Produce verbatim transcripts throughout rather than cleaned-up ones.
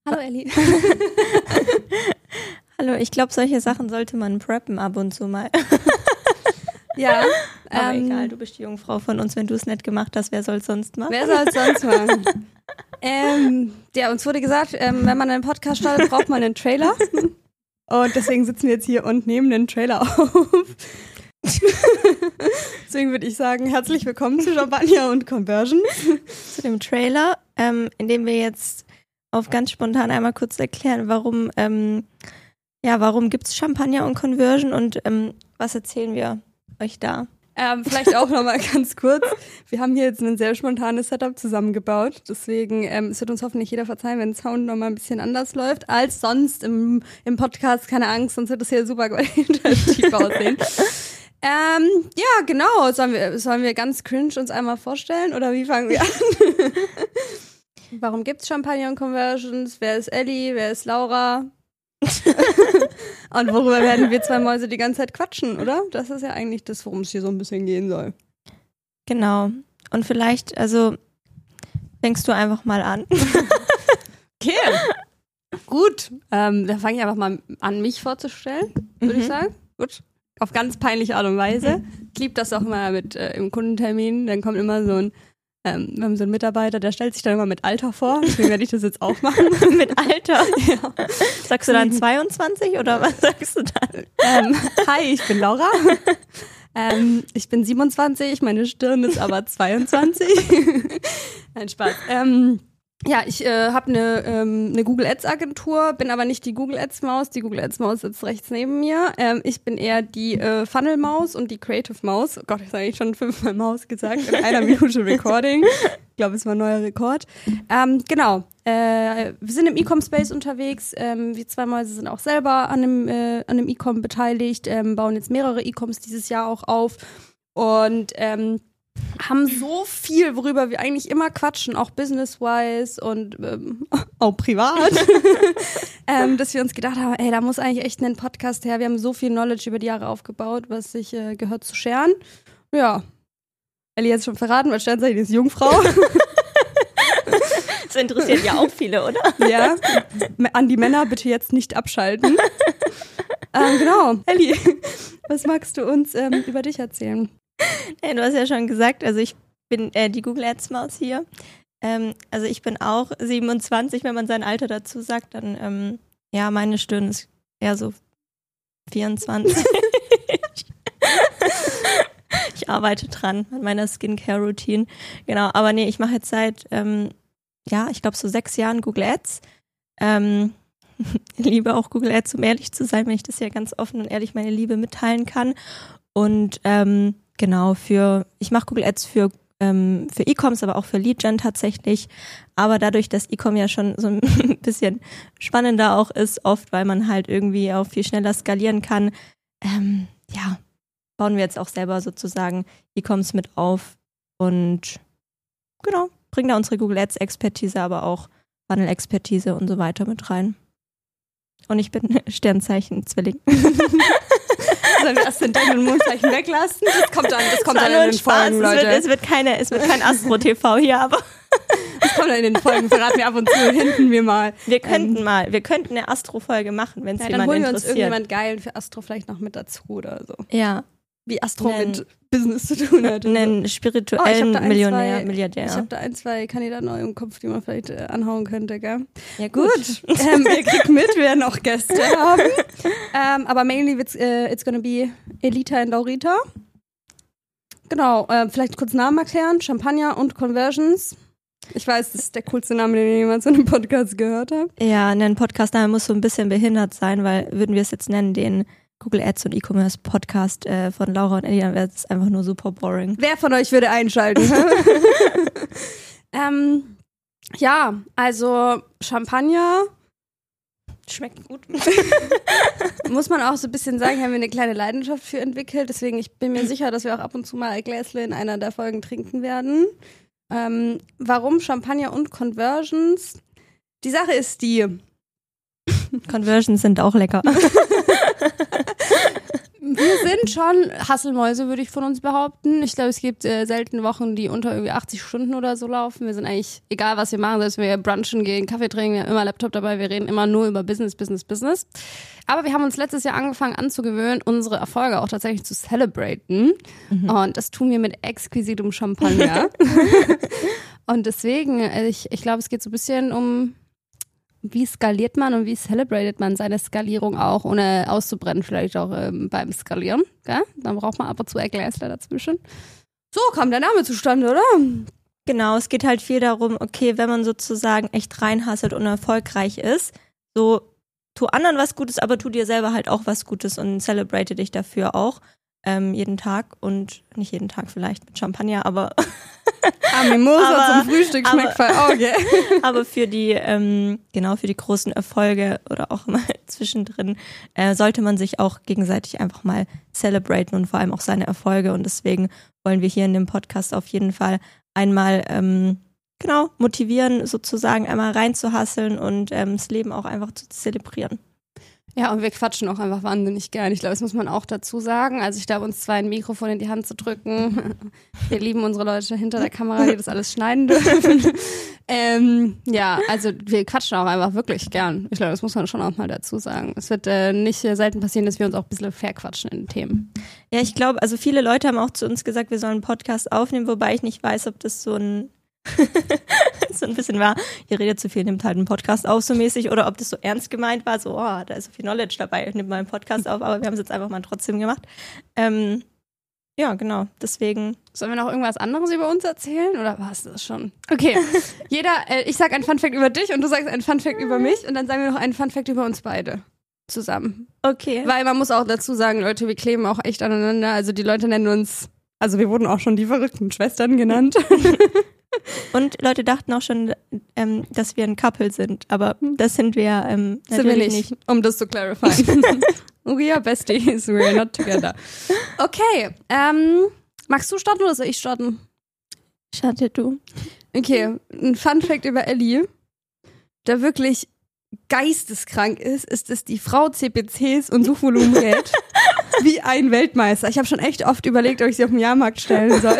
Hallo Elli. Hallo, ich glaube, solche Sachen sollte man preppen ab und zu mal. Ja. Aber ähm, egal, du bist die Jungfrau von uns, wenn du es nicht gemacht hast, wer soll es sonst machen? Wer soll es sonst machen? ähm, ja, uns wurde gesagt, ähm, wenn man einen Podcast startet, braucht man einen Trailer. Und deswegen sitzen wir jetzt hier und nehmen den Trailer auf. Deswegen würde ich sagen, herzlich willkommen zu Champagner und Conversion. Zu dem Trailer, ähm, in dem wir jetzt auf ganz spontan einmal kurz erklären, warum, ähm, ja, warum gibt es Champagner und Conversion und ähm, was erzählen wir euch da? Ähm, vielleicht auch nochmal ganz kurz. Wir haben hier jetzt ein sehr spontanes Setup zusammengebaut. Deswegen ähm, es wird uns hoffentlich jeder verzeihen, wenn der Sound nochmal ein bisschen anders läuft als sonst im, im Podcast. Keine Angst, sonst wird das hier super qualitativ aussehen. Ähm, ja, genau. Sollen wir, sollen wir ganz cringe uns einmal vorstellen oder wie fangen wir an? Warum gibt's Champagner und Conversions? Wer ist Elli? Wer ist Laura? Und worüber werden wir zwei Mäuse die ganze Zeit quatschen, oder? Das ist ja eigentlich das, worum es hier so ein bisschen gehen soll. Genau. Und vielleicht, also, fängst du einfach mal an. Okay. Gut. Ähm, dann fange ich einfach mal an, mich vorzustellen, würde mhm. ich sagen. Gut. Auf ganz peinliche Art und Weise. Mhm. Ich liebe das auch immer mit äh, im Kundentermin. Dann kommt immer so ein Ähm, wir haben so einen Mitarbeiter, der stellt sich dann immer mit Alter vor, deswegen werde ich das jetzt auch machen. Mit Alter? Ja. Sagst du dann zweiundzwanzig oder was sagst du dann? Ähm, hi, ich bin Laura. ähm, ich bin siebenundzwanzig, meine Stirn ist aber zweiundzwanzig. Nein, Spaß. Ähm, ja, ich äh, habe eine ähm, eine Google Ads Agentur, bin aber nicht die Google Ads Maus. Die Google Ads Maus sitzt rechts neben mir. Ähm, ich bin eher die äh, Funnel Maus und die Creative Maus. Oh Gott, ich habe eigentlich schon fünfmal Maus gesagt in einer Minute Recording. Ich glaube, es war ein neuer Rekord. Ähm, genau. Äh, wir sind im E-Com-Space unterwegs. Ähm, wir zwei Mäuse sind auch selber an dem äh, an dem E-Com beteiligt, ähm, bauen jetzt mehrere E-Coms dieses Jahr auch auf und ähm, haben so viel, worüber wir eigentlich immer quatschen, auch business-wise und ähm, auch privat, ähm, dass wir uns gedacht haben, ey, da muss eigentlich echt ein Podcast her. Wir haben so viel Knowledge über die Jahre aufgebaut, was sich äh, gehört zu scheren. Ja, Elli hat es schon verraten, weil Sternzeichen ist Jungfrau. Das interessiert ja auch viele, oder? Ja, an die Männer bitte jetzt nicht abschalten. ähm, genau, Elli, was magst du uns ähm, über dich erzählen? Ja, du hast ja schon gesagt, also ich bin äh, die Google Ads Maus hier. Ähm, also ich bin auch siebenundzwanzig, wenn man sein Alter dazu sagt, dann ähm, ja, meine Stirn ist eher so vierundzwanzig. Ich arbeite dran an meiner Skincare-Routine. Genau, aber nee, ich mache jetzt seit, ähm, ja, ich glaube so sechs Jahren Google Ads. Ähm, liebe auch Google Ads, um ehrlich zu sein, wenn ich das ja ganz offen und ehrlich meine Liebe mitteilen kann. Und ähm, genau, für ich mache Google Ads für ähm, für E-Coms, aber auch für Lead-Gen tatsächlich. Aber dadurch, dass E-Com ja schon so ein bisschen spannender auch ist, oft, weil man halt irgendwie auch viel schneller skalieren kann, ähm, ja, bauen wir jetzt auch selber sozusagen E-Coms mit auf und genau, bringen da unsere Google Ads-Expertise, aber auch Funnel-Expertise und so weiter mit rein. Und ich bin Sternzeichen Zwilling. Sollen wir Aszendent und Mondzeichen weglassen? Das kommt dann, das kommt das dann in den Spaß. Folgen, Leute. Es wird, es wird, keine, es wird kein Astro-T V hier, aber das kommt dann in den Folgen. Verraten wir ab und zu hinten wir mal. Wir könnten ähm, mal, wir könnten eine Astro-Folge machen, wenn es ja, jemand interessiert. Dann holen wir interessiert. uns irgendjemand Geilen für Astro vielleicht noch mit dazu oder so. Ja. Wie Astro Nen, mit Business zu tun hat. Einen spirituellen oh, ein, Millionär, zwei, Milliardär. Ich habe da ein, zwei Kandidaten noch im Kopf, die man vielleicht äh, anhauen könnte, gell? Ja, gut. gut. ähm, ihr kriegt mit, wir werden auch Gäste haben. ähm, aber mainly it's, uh, it's gonna be Elita und Laurita. Genau, äh, vielleicht kurz Namen erklären. Champagner und Conversions. Ich weiß, das ist der coolste Name, den ich jemals in einem Podcast gehört habe. Ja, ein Podcastname muss so ein bisschen behindert sein, weil würden wir es jetzt nennen, den Google Ads und E-Commerce Podcast äh, von Laura und Elli, dann wäre es einfach nur super boring. Wer von euch würde einschalten? ähm, ja, also Champagner schmeckt gut. Muss man auch so ein bisschen sagen, haben wir eine kleine Leidenschaft für entwickelt. Deswegen, ich bin mir sicher, dass wir auch ab und zu mal ein Gläsle in einer der Folgen trinken werden. Ähm, warum Champagner und Conversions? Die Sache ist die, Conversions sind auch lecker. Ähm, wir sind schon Hasselmäuse, würde ich von uns behaupten. Ich glaube, es gibt äh, selten Wochen, die unter irgendwie achtzig Stunden oder so laufen. Wir sind eigentlich, egal was wir machen, selbst wenn wir brunchen gehen, Kaffee trinken, wir haben immer Laptop dabei, wir reden immer nur über Business, Business, Business. Aber wir haben uns letztes Jahr angefangen anzugewöhnen, unsere Erfolge auch tatsächlich zu celebraten. Mhm. Und das tun wir mit exquisitem Champagner. Und deswegen, ich, ich glaube, es geht so ein bisschen um, wie skaliert man und wie celebratet man seine Skalierung auch, ohne auszubrennen, vielleicht auch ähm, beim Skalieren. Gell? Dann braucht man ab und zu ein Gläsler dazwischen. So kam der Name zustande, oder? Genau, es geht halt viel darum, okay, wenn man sozusagen echt reinhasselt und erfolgreich ist, so tu anderen was Gutes, aber tu dir selber halt auch was Gutes und celebrate dich dafür auch ähm, jeden Tag und nicht jeden Tag vielleicht mit Champagner, aber ah, Mimosa aber, zum Frühstück schmeckt voll Auge. Aber für die, ähm, genau, für die großen Erfolge oder auch mal zwischendrin äh, sollte man sich auch gegenseitig einfach mal celebraten und vor allem auch seine Erfolge und deswegen wollen wir hier in dem Podcast auf jeden Fall einmal ähm, genau motivieren, sozusagen einmal reinzuhasseln und ähm, das Leben auch einfach zu zelebrieren. Ja, und wir quatschen auch einfach wahnsinnig gern. Ich glaube, das muss man auch dazu sagen. Also ich glaube, uns zwei ein Mikrofon in die Hand zu drücken. Wir lieben unsere Leute hinter der Kamera, die das alles schneiden dürfen. ähm, ja, also wir quatschen auch einfach wirklich gern. Ich glaube, das muss man schon auch mal dazu sagen. Es wird äh, nicht äh, selten passieren, dass wir uns auch ein bisschen verquatschen in den Themen. Ja, ich glaube, also viele Leute haben auch zu uns gesagt, wir sollen einen Podcast aufnehmen, wobei ich nicht weiß, ob das so ein so ein bisschen war, ihr redet zu viel, nimmt halt einen Podcast auf so mäßig oder ob das so ernst gemeint war, so, oh, da ist so viel Knowledge dabei, nimmt mal einen Podcast auf, aber wir haben es jetzt einfach mal trotzdem gemacht. Ähm, ja, genau, deswegen. Sollen wir noch irgendwas anderes über uns erzählen oder war es das schon? Okay, jeder, äh, ich sag einen Funfact über dich und du sagst einen Funfact über mich und dann sagen wir noch einen Funfact über uns beide zusammen. Okay. Weil man muss auch dazu sagen, Leute, wir kleben auch echt aneinander, also die Leute nennen uns, also wir wurden auch schon die verrückten Schwestern genannt. Und Leute dachten auch schon, ähm, dass wir ein Couple sind, aber das sind wir ähm, natürlich sind wir nicht, nicht, um das zu clarifieren. We are besties, we are not together. Okay, ähm, magst du starten oder soll ich starten? Starte du. Okay, ein Funfact über Ellie, der wirklich geisteskrank ist, ist, dass die Frau C P Cs und Suchvolumen rät wie ein Weltmeister. Ich habe schon echt oft überlegt, ob ich sie auf den Jahrmarkt stellen soll.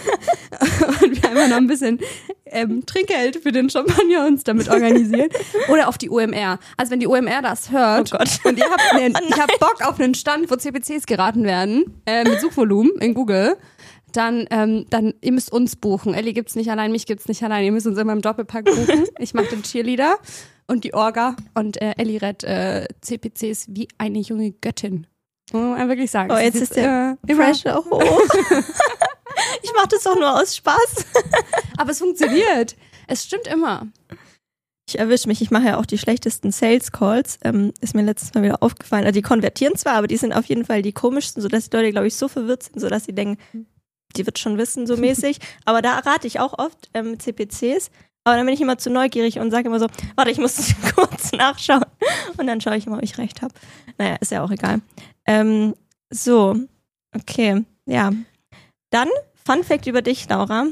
Und wir einfach noch ein bisschen ähm, Trinkgeld für den Champagner uns damit organisieren. Oder auf die O M R. Also wenn die O M R das hört oh Gott. und ihr habt einen, oh ich hab Bock auf einen Stand, wo C P Cs geraten werden, äh, mit Suchvolumen in Google, dann, ähm, dann, ihr müsst uns buchen. Ellie gibt's nicht allein, mich gibt's nicht allein. Ihr müsst uns immer im Doppelpack buchen. Ich mache den Cheerleader und die Orga und äh, Ellie rät äh, C P Cs wie eine junge Göttin. Muss man wirklich sagen. Oh, jetzt ist, ist der äh, Pressure hoch. Ich mache das doch nur aus Spaß. Aber es funktioniert. Es stimmt immer. Ich erwische mich. Ich mache ja auch die schlechtesten Sales Calls. Ähm, ist mir letztes Mal wieder aufgefallen. Also die konvertieren zwar, aber die sind auf jeden Fall die komischsten, sodass die Leute, glaube ich, so verwirrt sind, sodass sie denken, die wird schon wissen, so mäßig. Aber da rate ich auch oft ähm, mit C P Cs. Aber dann bin ich immer zu neugierig und sage immer so, warte, ich muss kurz nachschauen. Und dann schaue ich immer, ob ich recht habe. Naja, ist ja auch egal. Ähm, so, okay, ja. Dann, Fun Fact über dich, Laura.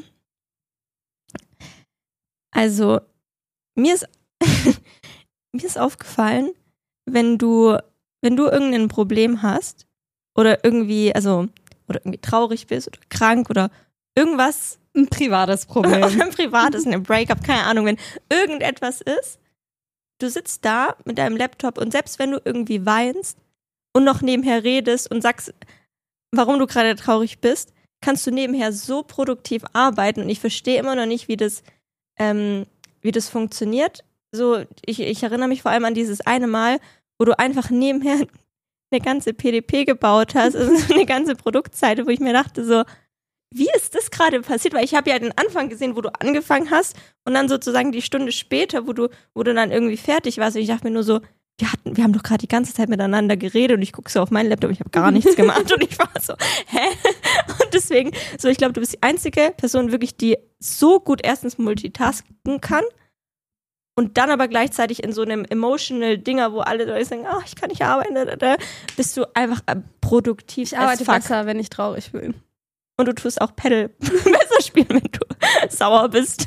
Also, mir ist, mir ist aufgefallen, wenn du, wenn du irgendein Problem hast oder irgendwie, also, oder irgendwie traurig bist oder krank oder irgendwas. Ein privates Problem. Oder ein privates, ein Breakup, keine Ahnung, wenn irgendetwas ist, du sitzt da mit deinem Laptop und selbst wenn du irgendwie weinst und noch nebenher redest und sagst, warum du gerade traurig bist, kannst du nebenher so produktiv arbeiten und ich verstehe immer noch nicht, wie das, ähm, wie das funktioniert. So, ich, ich erinnere mich vor allem an dieses eine Mal, wo du einfach nebenher eine ganze P D P gebaut hast, also eine ganze Produktseite, wo ich mir dachte so, wie ist das gerade passiert? Weil ich habe ja den Anfang gesehen, wo du angefangen hast und dann sozusagen die Stunde später, wo du, wo du dann irgendwie fertig warst und ich dachte mir nur so, wir hatten, wir haben doch gerade die ganze Zeit miteinander geredet und ich gucke so auf meinen Laptop und ich habe gar nichts gemacht und ich war so, hä? Und deswegen, so ich glaube, du bist die einzige Person wirklich, die so gut erstens multitasken kann und dann aber gleichzeitig in so einem emotional Dinger, wo alle Leute sagen, ach, ich kann nicht arbeiten, da, da, da, bist du einfach produktiv. Ich arbeite besser, wenn ich traurig bin. Und du tust auch Paddle besser spielen, wenn du sauer bist.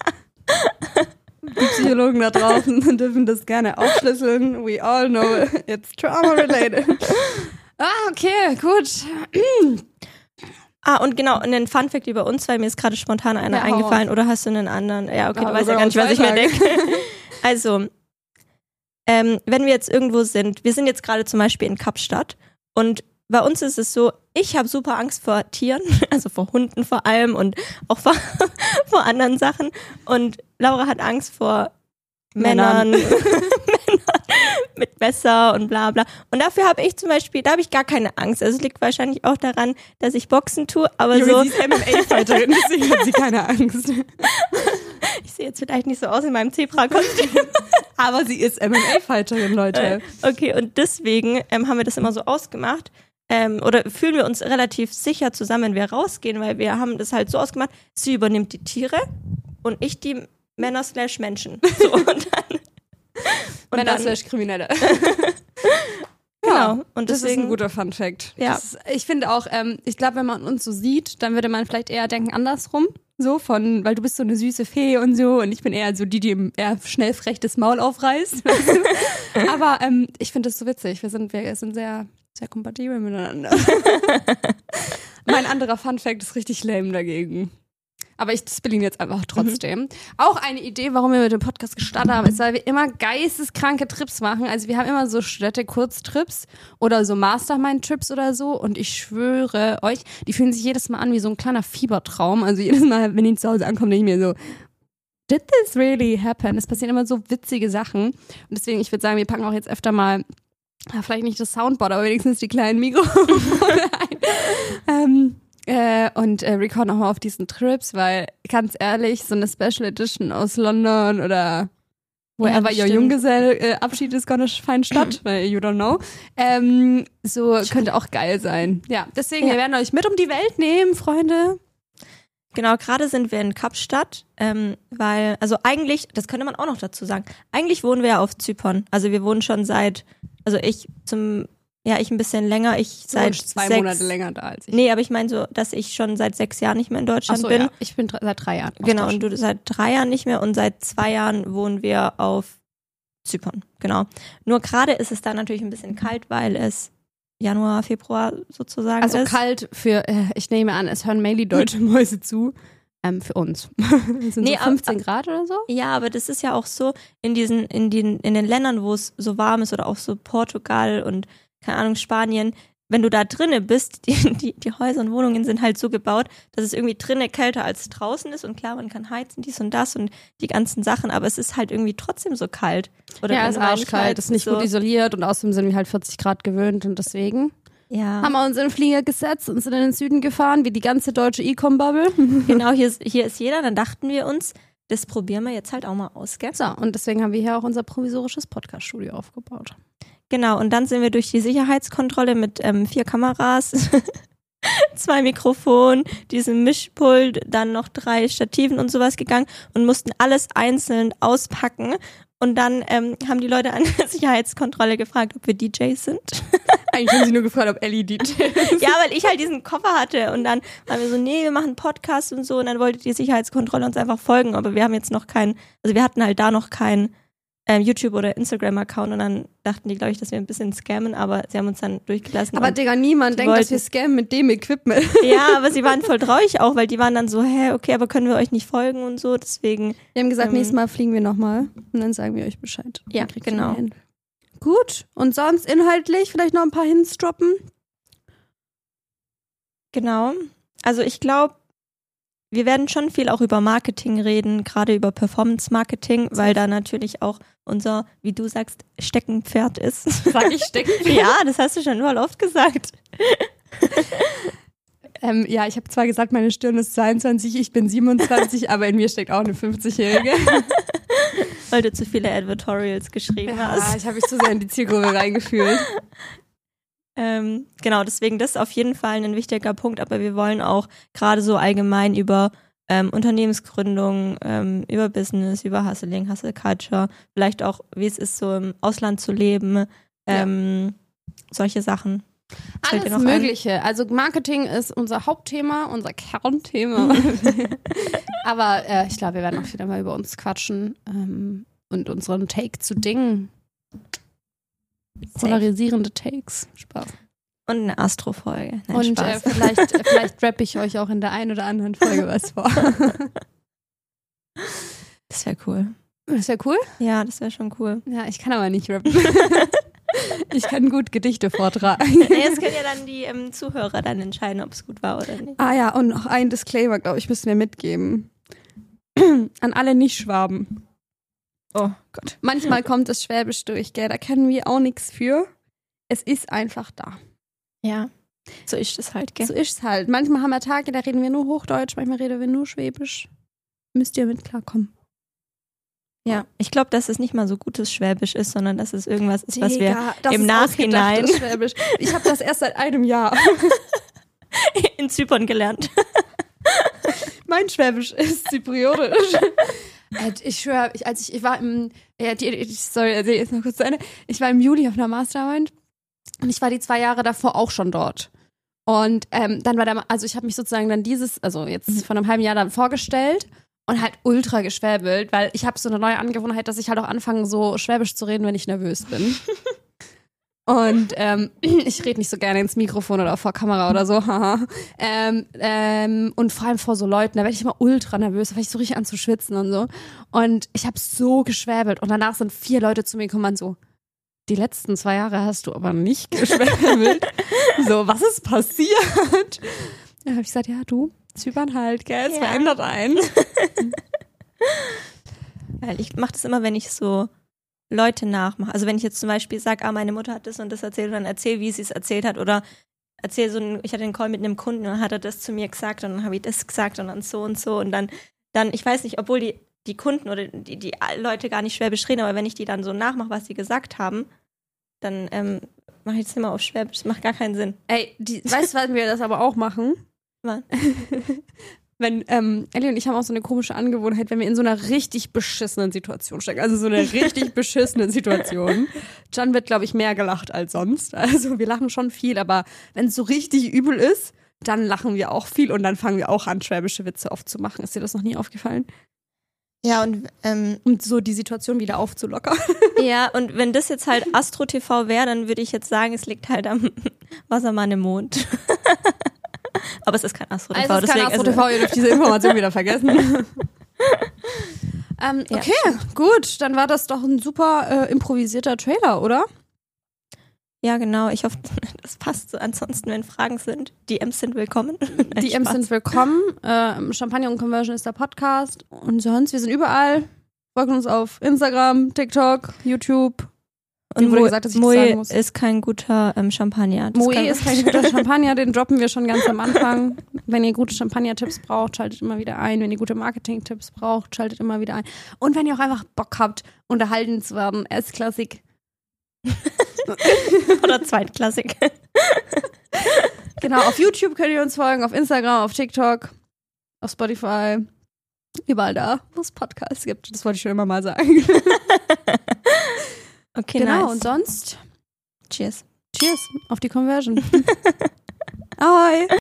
Die Psychologen da draußen dürfen das gerne aufschlüsseln. We all know it's trauma-related. Ah, okay, gut. Ah, und genau, einen Funfact über uns, weil mir ist gerade spontan einer ja, eingefallen. Oder hast du einen anderen? Ja, okay, ja, du weißt ja gar nicht, was ich mir denke. Also, ähm, wenn wir jetzt irgendwo sind, wir sind jetzt gerade zum Beispiel in Kapstadt und bei uns ist es so, ich habe super Angst vor Tieren, also vor Hunden vor allem und auch vor, vor anderen Sachen. Und Laura hat Angst vor Männern, Männern mit Messer und bla bla. Und dafür habe ich zum Beispiel, da habe ich gar keine Angst. Also es liegt wahrscheinlich auch daran, dass ich Boxen tue, aber Junge, so... sie ist M M A-Fighterin, deswegen hat sie keine Angst. Ich sehe jetzt vielleicht nicht so aus in meinem Zebra-Kostüm. Aber sie ist M M A-Fighterin, Leute. Okay, und deswegen ähm, haben wir das immer so ausgemacht. Ähm, oder fühlen wir uns relativ sicher zusammen, wenn wir rausgehen, weil wir haben das halt so ausgemacht, sie übernimmt die Tiere und ich die Männer slash Menschen. So, und dann, und Männer dann, slash Kriminelle. Genau. Ja, und das deswegen, ist ein guter Fun-Fact. Ja. Das, ich finde auch, ähm, ich glaube, wenn man uns so sieht, dann würde man vielleicht eher denken andersrum. So von, weil du bist so eine süße Fee und so und ich bin eher so die, die eher schnell frech das Maul aufreißt. Aber ähm, ich finde das so witzig. Wir sind, wir sind sehr, sehr kompatibel miteinander. Mein anderer Fun-Fact ist richtig lame dagegen. Aber ich spiele ihn jetzt einfach trotzdem. Mhm. Auch eine Idee, warum wir mit dem Podcast gestartet haben, ist, weil wir immer geisteskranke Trips machen. Also wir haben immer so Städte-Kurztrips oder so Mastermind-Trips oder so. Und ich schwöre euch, die fühlen sich jedes Mal an wie so ein kleiner Fiebertraum. Also jedes Mal, wenn die zu Hause ankommen, denke ich mir so, did this really happen? Es passieren immer so witzige Sachen. Und deswegen, ich würde sagen, wir packen auch jetzt öfter mal, ja, vielleicht nicht das Soundboard, aber wenigstens die kleinen Mikrofone ein. ähm, Äh, und äh, recorden auch mal auf diesen Trips, weil ganz ehrlich, so eine Special Edition aus London oder wherever ja, your Junggesell-Abschied äh, ist gonna find statt, weil you don't know, ähm, so könnte auch geil sein. Ja, deswegen, ja. Wir werden euch mit um die Welt nehmen, Freunde. Genau, gerade sind wir in Kapstadt, ähm, weil, also eigentlich, das könnte man auch noch dazu sagen, eigentlich wohnen wir ja auf Zypern. Also wir wohnen schon seit, also ich zum Ja, ich ein bisschen länger. Ich du seit zwei sechs, Monate länger da als ich. Nee, aber ich meine so, dass ich schon seit sechs Jahren nicht mehr in Deutschland Ach so, bin. Ja. Ich bin seit drei Jahren. Genau, und du seit drei Jahren nicht mehr und seit zwei Jahren wohnen wir auf Zypern. Genau. Nur gerade ist es da natürlich ein bisschen kalt, weil es Januar, Februar sozusagen also ist. Also kalt für, äh, ich nehme an, es hören mainly deutsche Mäuse zu. Ähm, für uns. Das sind nee, so fünfzehn aber, Grad oder so? Ja, aber das ist ja auch so in diesen, in den, in den Ländern, wo es so warm ist oder auch so Portugal und keine Ahnung, Spanien, wenn du da drinnen bist, die, die, die Häuser und Wohnungen sind halt so gebaut, dass es irgendwie drinnen kälter als draußen ist und klar, man kann heizen, dies und das und die ganzen Sachen, aber es ist halt irgendwie trotzdem so kalt. Oder ja, es ist arschkalt, es ist nicht so gut isoliert und außerdem sind wir halt vierzig Grad gewöhnt und deswegen ja. haben wir uns in den Flieger gesetzt und sind in den Süden gefahren, wie die ganze deutsche E-Com-Bubble. Genau, hier ist, hier ist jeder, dann dachten wir uns, das probieren wir jetzt halt auch mal aus, gell? So, und deswegen haben wir hier auch unser provisorisches Podcast-Studio aufgebaut. Genau, und dann sind wir durch die Sicherheitskontrolle mit ähm, vier Kameras, zwei Mikrofonen, diesem Mischpult, dann noch drei Stativen und sowas gegangen und mussten alles einzeln auspacken. Und dann ähm, haben die Leute an der Sicherheitskontrolle gefragt, ob wir D Js sind. Eigentlich haben sie nur gefragt, ob Ellie D J ist. Ja, weil ich halt diesen Koffer hatte und dann waren wir so, nee, wir machen Podcast und so und dann wollte die Sicherheitskontrolle uns einfach folgen, aber wir haben jetzt noch keinen, also wir hatten halt da noch keinen ähm, YouTube- oder Instagram-Account und dann dachten die, glaube ich, dass wir ein bisschen scammen, aber sie haben uns dann durchgelassen. Aber Digga, niemand denkt, wollten, dass wir scammen mit dem Equipment. Ja, aber sie waren voll traurig auch, weil die waren dann so, hä, okay, aber können wir euch nicht folgen und so, deswegen. Wir haben gesagt, ähm, nächstes Mal fliegen wir nochmal und dann sagen wir euch Bescheid. Ja, genau. Gut, und sonst inhaltlich vielleicht noch ein paar Hints droppen? Genau, also ich glaube, wir werden schon viel auch über Marketing reden, gerade über Performance-Marketing, weil da natürlich auch unser, wie du sagst, Steckenpferd ist. Sag ich Steckenpferd? Ja, das hast du schon voll oft gesagt. ähm, ja, ich habe zwar gesagt, meine Stirn ist zweiundzwanzig, ich bin siebenundzwanzig, aber in mir steckt auch eine fünfzigjährige. Weil du zu viele Advertorials geschrieben ja, hast. Ja, ich habe mich zu sehr in die Zielgruppe reingefühlt. Ähm, genau, deswegen das ist auf jeden Fall ein wichtiger Punkt, aber wir wollen auch gerade so allgemein über ähm, Unternehmensgründung, ähm, über Business, über Hustling, Hustle Culture, vielleicht auch, wie es ist, so im Ausland zu leben, ähm, ja. solche Sachen. Alles noch Mögliche. Ein? Also Marketing ist unser Hauptthema, unser Kernthema. Aber äh, ich glaube, wir werden auch wieder mal über uns quatschen ähm, und unseren Take zu Dingen. Polarisierende Takes. Spaß. Und eine Astro-Folge. Nein, Und äh, vielleicht, vielleicht rappe ich euch auch in der einen oder anderen Folge was vor. Das wäre cool. Das wäre cool? Ja, das wäre schon cool. Ja, ich kann aber nicht rappen. Ich kann gut Gedichte vortragen. Jetzt können ja dann die ähm, Zuhörer dann entscheiden, ob es gut war oder nicht. Ah ja, und noch ein Disclaimer, glaube ich, müssen wir mitgeben. An alle Nicht-Schwaben. Oh Gott. Manchmal kommt das Schwäbisch durch, gell? Da können wir auch nichts für. Es ist einfach da. Ja, so ist es halt, gell? So ist es halt. Manchmal haben wir Tage, da reden wir nur Hochdeutsch, manchmal reden wir nur Schwäbisch. Müsst ihr mit klarkommen. Ja, ich glaube, dass es nicht mal so gutes Schwäbisch ist, sondern dass es irgendwas ist, was Digga, wir im Nachhinein Schwäbisch. Ich habe das erst seit einem Jahr in Zypern gelernt. Mein Schwäbisch ist zypriotisch. Ich schwöre, ich, als ich, ich war im, ja, die, die, sorry, also jetzt noch kurz zu Ende. Ich war im Juli auf einer Masterarbeit und ich war die zwei Jahre davor auch schon dort. Und ähm, dann war der, also ich habe mich sozusagen dann dieses, also jetzt von einem halben Jahr dann vorgestellt und halt ultra geschwäbelt, weil ich habe so eine neue Angewohnheit, dass ich halt auch anfange, so Schwäbisch zu reden, wenn ich nervös bin. Und ähm, ich rede nicht so gerne ins Mikrofon oder vor Kamera oder so. haha. ähm, ähm, und vor allem vor so Leuten, da werde ich immer ultra nervös, da fange ich so richtig an zu schwitzen und so. Und ich habe so geschwäbelt. Und danach sind vier Leute zu mir gekommen und so, die letzten zwei Jahre hast du aber nicht geschwäbelt. So, was ist passiert? Da habe ich gesagt, ja du, Zypern halt, gell, es Ja. verändert einen. Weil ich mache das immer, wenn ich so Leute nachmache. Also wenn ich jetzt zum Beispiel sage, ah, meine Mutter hat das und das erzählt und dann erzähle, wie sie es erzählt hat oder erzähle so, ein, ich hatte einen Call mit einem Kunden und dann hat er das zu mir gesagt und dann habe ich das gesagt und dann so und so und dann, dann ich weiß nicht, obwohl die, die Kunden oder die, die Leute gar nicht Schwäbisch reden, aber wenn ich die dann so nachmache, was sie gesagt haben, dann ähm, mache ich das immer auf Schwäbisch. Das macht gar keinen Sinn. Ey, die, weißt du, wann wir das aber auch machen? Was? Wenn, ähm, Ellie und ich haben auch so eine komische Angewohnheit, wenn wir in so einer richtig beschissenen Situation stecken, also so einer richtig beschissenen Situation, Can wird, glaube ich, mehr gelacht als sonst. Also wir lachen schon viel, aber wenn es so richtig übel ist, dann lachen wir auch viel und dann fangen wir auch an, schwäbische Witze oft zu machen. Ist dir das noch nie aufgefallen? Ja, und ähm, Um so die Situation wieder aufzulockern. ja, und wenn das jetzt halt Astro T V wäre, dann würde ich jetzt sagen, es liegt halt am Wassermann im Mond. Aber es ist kein Astro T V. Also es ist kein Astro T V, ihr dürft diese Information wieder vergessen. ähm, Ja. okay, gut, dann war das doch ein super äh, improvisierter Trailer, oder? Ja, genau. Ich hoffe, das passt so. Ansonsten, wenn Fragen sind, D Ms sind willkommen. Nein, Die Ms Spaß. sind willkommen. Ähm, Champagner und Conversion ist der Podcast. Und sonst, wir sind überall. Folgt uns auf Instagram, TikTok, YouTube. Und Mir wurde Moe, gesagt, dass ich das Moe sagen muss. ist kein guter ähm, Champagner. Das Moe kann- ist kein guter Champagner, den droppen wir schon ganz am Anfang. Wenn ihr gute Champagner-Tipps braucht, schaltet immer wieder ein. Wenn ihr gute Marketing-Tipps braucht, schaltet immer wieder ein. Und wenn ihr auch einfach Bock habt, unterhalten zu werden, S-Klassik. Oder Zweitklassik. Genau, auf YouTube könnt ihr uns folgen, auf Instagram, auf TikTok, auf Spotify. Überall da, wo es Podcasts gibt. Das wollte ich schon immer mal sagen. Okay, Genau, nice. und sonst Cheers. Cheers auf die Conversion. Ahoi.